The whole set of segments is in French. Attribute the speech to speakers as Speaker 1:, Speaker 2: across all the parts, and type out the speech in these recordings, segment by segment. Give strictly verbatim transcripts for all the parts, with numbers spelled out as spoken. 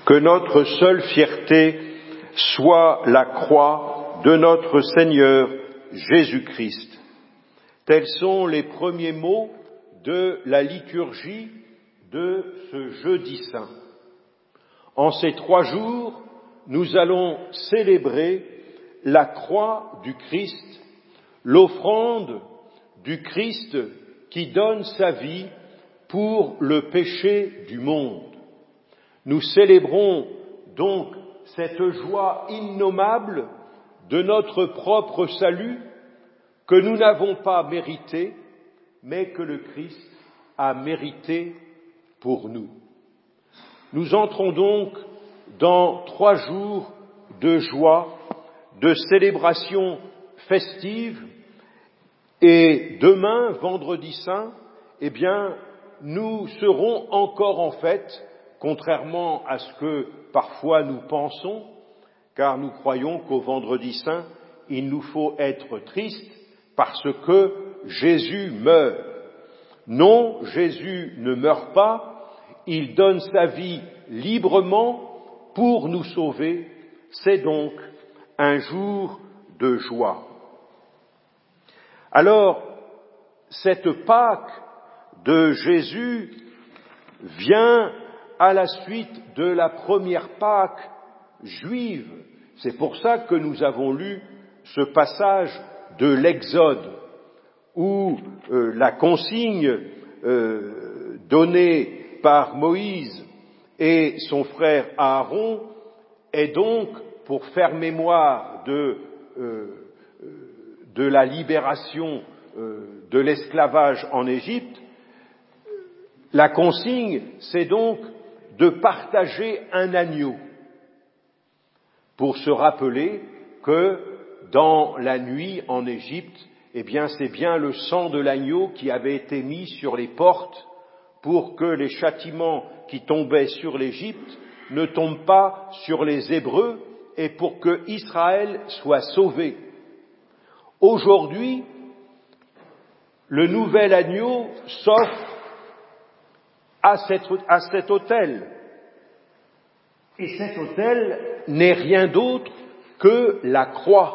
Speaker 1: Que notre seule fierté soit la croix de notre Seigneur Jésus-Christ. Tels sont les premiers mots de la liturgie de ce jeudi saint. En ces trois jours, nous allons célébrer la croix du Christ, l'offrande du Christ qui donne sa vie pour le péché du monde. Nous célébrons donc cette joie innommable de notre propre salut que nous n'avons pas mérité, mais que le Christ a mérité pour nous. Nous entrons donc dans trois jours de joie, de célébration festive, et demain, vendredi saint, eh bien, nous serons encore en fête, contrairement à ce que parfois nous pensons, car nous croyons qu'au vendredi saint, il nous faut être tristes parce que Jésus meurt. Non, Jésus ne meurt pas, il donne sa vie librement pour nous sauver. C'est donc un jour de joie. Alors, cette Pâque de Jésus vient à la suite de la première Pâque juive. C'est pour ça que nous avons lu ce passage de l'Exode, où euh, la consigne euh, donnée par Moïse et son frère Aaron est donc pour faire mémoire de, euh, de la libération euh, de l'esclavage en Égypte. La consigne, c'est donc de partager un agneau pour se rappeler que dans la nuit en Égypte, eh bien, c'est bien le sang de l'agneau qui avait été mis sur les portes pour que les châtiments qui tombaient sur l'Égypte ne tombent pas sur les Hébreux et pour que Israël soit sauvé. Aujourd'hui, le nouvel agneau s'offre à, cette, à cet autel. Et cet autel n'est rien d'autre que la croix.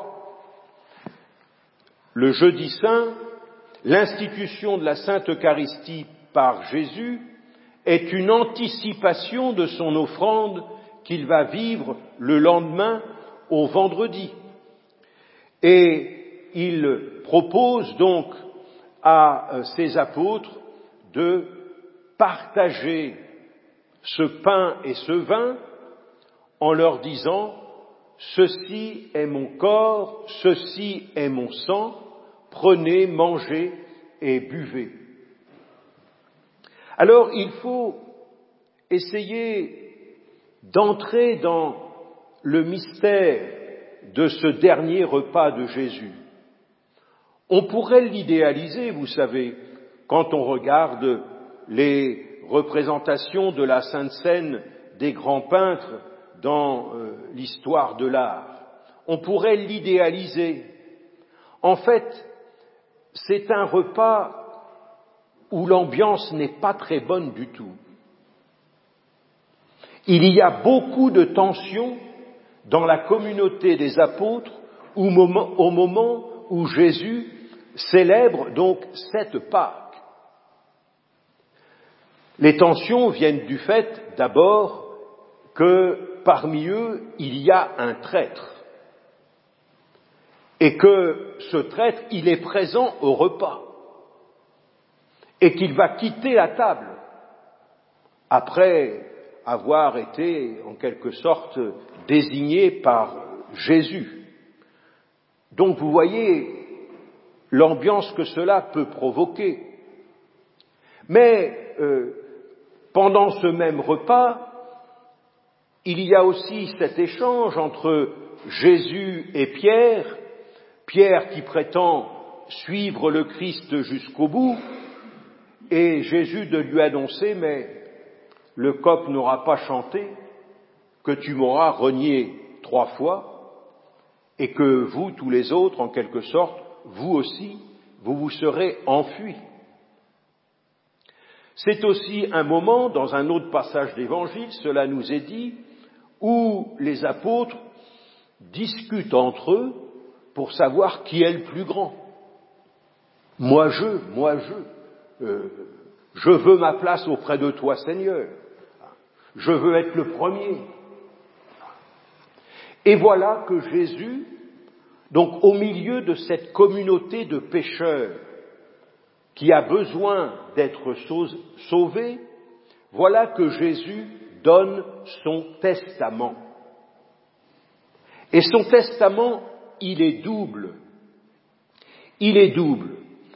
Speaker 1: Le jeudi saint, l'institution de la Sainte Eucharistie par Jésus est une anticipation de son offrande qu'il va vivre le lendemain au vendredi. Et il propose donc à ses apôtres de partager ce pain et ce vin en leur disant « Ceci est mon corps, ceci est mon sang, prenez, mangez et buvez. » Alors il faut essayer d'entrer dans le mystère de ce dernier repas de Jésus. On pourrait l'idéaliser, vous savez, quand on regarde les représentations de la Sainte Seine des grands peintres dans euh, l'histoire de l'art. On pourrait l'idéaliser. En fait, c'est un repas où l'ambiance n'est pas très bonne du tout. Il y a beaucoup de tensions dans la communauté des apôtres au moment, au moment où Jésus célèbre donc cette Pâque. Les tensions viennent du fait, d'abord, que parmi eux, il y a un traître. Et que ce traître, il est présent au repas. Et qu'il va quitter la table après avoir été, en quelque sorte, désigné par Jésus. Donc, vous voyez l'ambiance que cela peut provoquer. Mais, euh, pendant ce même repas, il y a aussi cet échange entre Jésus et Pierre, Pierre qui prétend suivre le Christ jusqu'au bout, et Jésus de lui annoncer, mais le coq n'aura pas chanté, que tu m'auras renié trois fois, et que vous, tous les autres, en quelque sorte, vous aussi, vous vous serez enfuis. C'est aussi un moment, dans un autre passage d'Évangile, cela nous est dit, où les apôtres discutent entre eux pour savoir qui est le plus grand. Moi je, moi je, euh, je veux ma place auprès de toi Seigneur, je veux être le premier. Et voilà que Jésus, donc au milieu de cette communauté de pécheurs qui a besoin d'être sauvé, voilà que Jésus donne son testament. Et son testament, il est double. Il est double.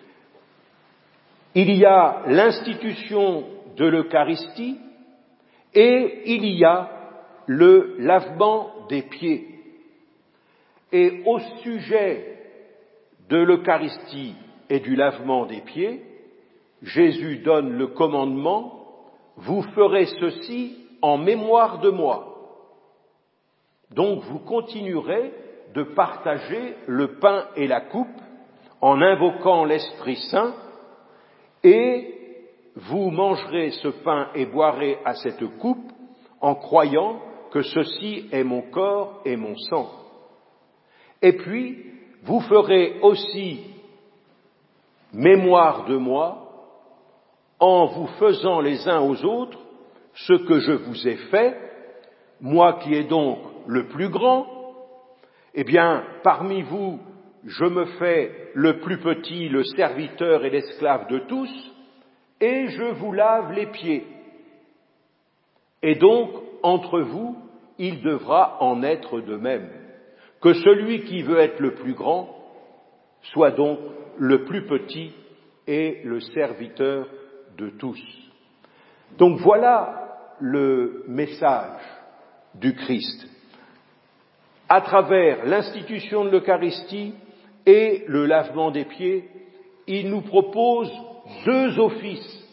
Speaker 1: Il y a l'institution de l'Eucharistie et il y a le lavement des pieds. Et au sujet de l'Eucharistie et du lavement des pieds, Jésus donne le commandement « Vous ferez ceci en mémoire de moi ». Donc vous continuerez de partager le pain et la coupe en invoquant l'Esprit Saint et vous mangerez ce pain et boirez à cette coupe en croyant que ceci est mon corps et mon sang. Et puis, vous ferez aussi mémoire de moi en vous faisant les uns aux autres ce que je vous ai fait, moi qui est donc le plus grand, eh bien, parmi vous, je me fais le plus petit, le serviteur et l'esclave de tous, et je vous lave les pieds. Et donc, entre vous, il devra en être de même. Que celui qui veut être le plus grand soit donc le plus petit et le serviteur de tous. Donc voilà le message du Christ. À travers l'institution de l'Eucharistie et le lavement des pieds, il nous propose deux offices.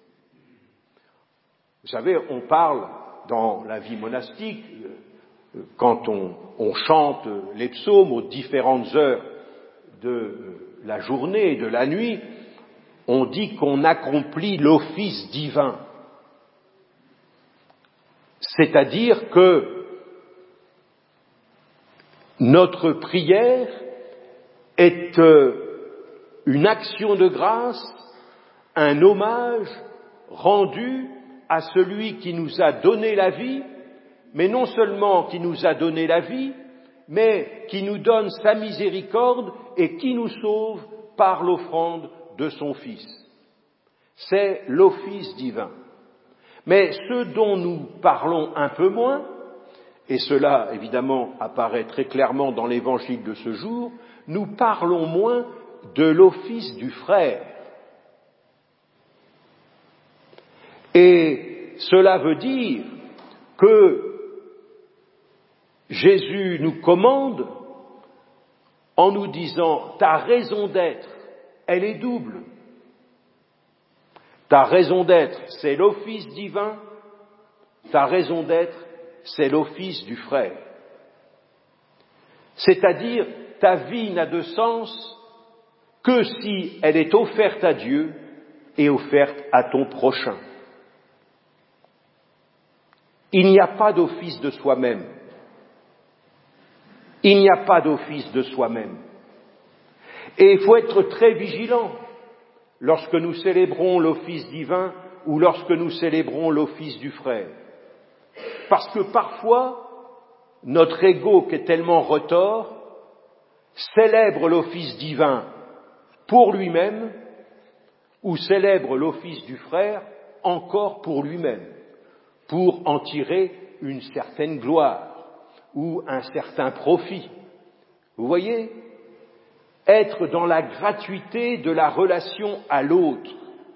Speaker 1: Vous savez, on parle dans la vie monastique, quand on, on chante les psaumes aux différentes heures de la journée et de la nuit, on dit qu'on accomplit l'office divin. C'est-à-dire que notre prière est une action de grâce, un hommage rendu à celui qui nous a donné la vie, mais non seulement qui nous a donné la vie, mais qui nous donne sa miséricorde et qui nous sauve par l'offrande de son Fils. C'est l'office divin. Mais ce dont nous parlons un peu moins, et cela évidemment apparaît très clairement dans l'évangile de ce jour, nous parlons moins de l'office du frère. Et cela veut dire que Jésus nous commande en nous disant « ta raison d'être, elle est double. Ta raison d'être, c'est l'office divin, ta raison d'être, c'est l'office du frère. » C'est-à-dire, ta vie n'a de sens que si elle est offerte à Dieu et offerte à ton prochain. Il n'y a pas d'office de soi-même. Il n'y a pas d'office de soi-même. Et il faut être très vigilant lorsque nous célébrons l'office divin ou lorsque nous célébrons l'office du frère. Parce que parfois, notre ego qui est tellement retors célèbre l'office divin pour lui-même ou célèbre l'office du frère encore pour lui-même, pour en tirer une certaine gloire ou un certain profit. Vous voyez, être dans la gratuité de la relation à l'autre.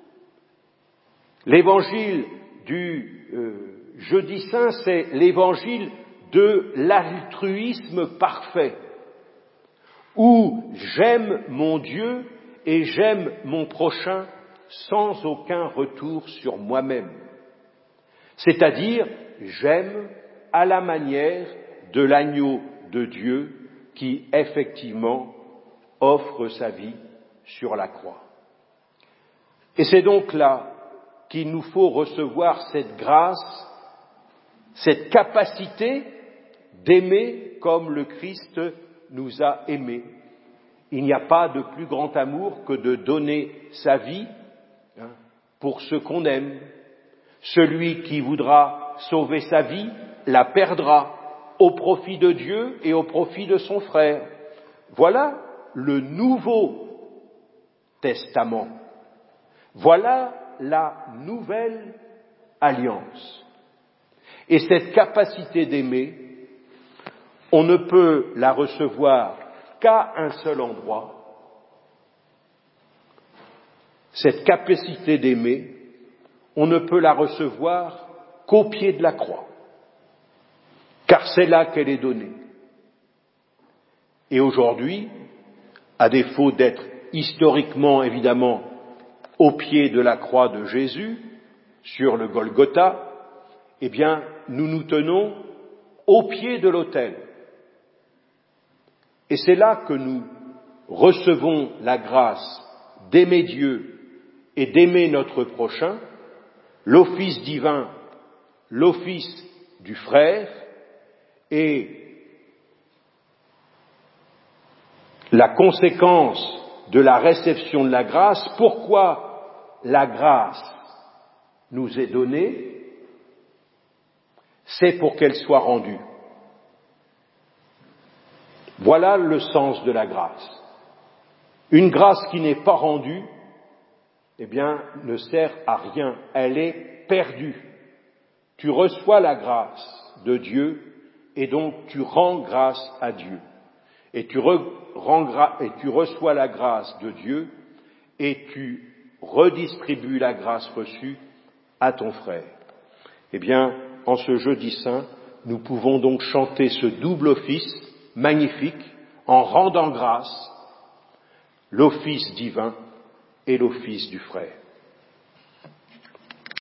Speaker 1: L'évangile du euh, Jeudi Saint, c'est l'évangile de l'altruisme parfait, où j'aime mon Dieu et j'aime mon prochain sans aucun retour sur moi-même. C'est-à-dire, j'aime à la manière de l'agneau de Dieu qui, effectivement, offre sa vie sur la croix. Et c'est donc là qu'il nous faut recevoir cette grâce, cette capacité d'aimer comme le Christ nous a aimés. Il n'y a pas de plus grand amour que de donner sa vie hein, pour ceux qu'on aime. Celui qui voudra sauver sa vie la perdra au profit de Dieu et au profit de son frère. Voilà le Nouveau Testament. Voilà la nouvelle alliance. Et cette capacité d'aimer, on ne peut la recevoir qu'à un seul endroit. Cette capacité d'aimer, on ne peut la recevoir qu'au pied de la croix, car c'est là qu'elle est donnée. Et aujourd'hui, à défaut d'être historiquement, évidemment, au pied de la croix de Jésus, sur le Golgotha, eh bien, nous nous tenons au pied de l'autel. Et c'est là que nous recevons la grâce d'aimer Dieu et d'aimer notre prochain, l'office divin, l'office du frère, et la conséquence de la réception de la grâce. Pourquoi la grâce nous est donnée? C'est pour qu'elle soit rendue. Voilà le sens de la grâce. Une grâce qui n'est pas rendue, eh bien, ne sert à rien. Elle est perdue. Tu reçois la grâce de Dieu et donc tu rends grâce à Dieu. Et tu, re, rends gra- et tu reçois la grâce de Dieu et tu redistribues la grâce reçue à ton frère. Eh bien, en ce jeudi saint, nous pouvons donc chanter ce double office magnifique en rendant grâce, l'office divin et l'office du frère.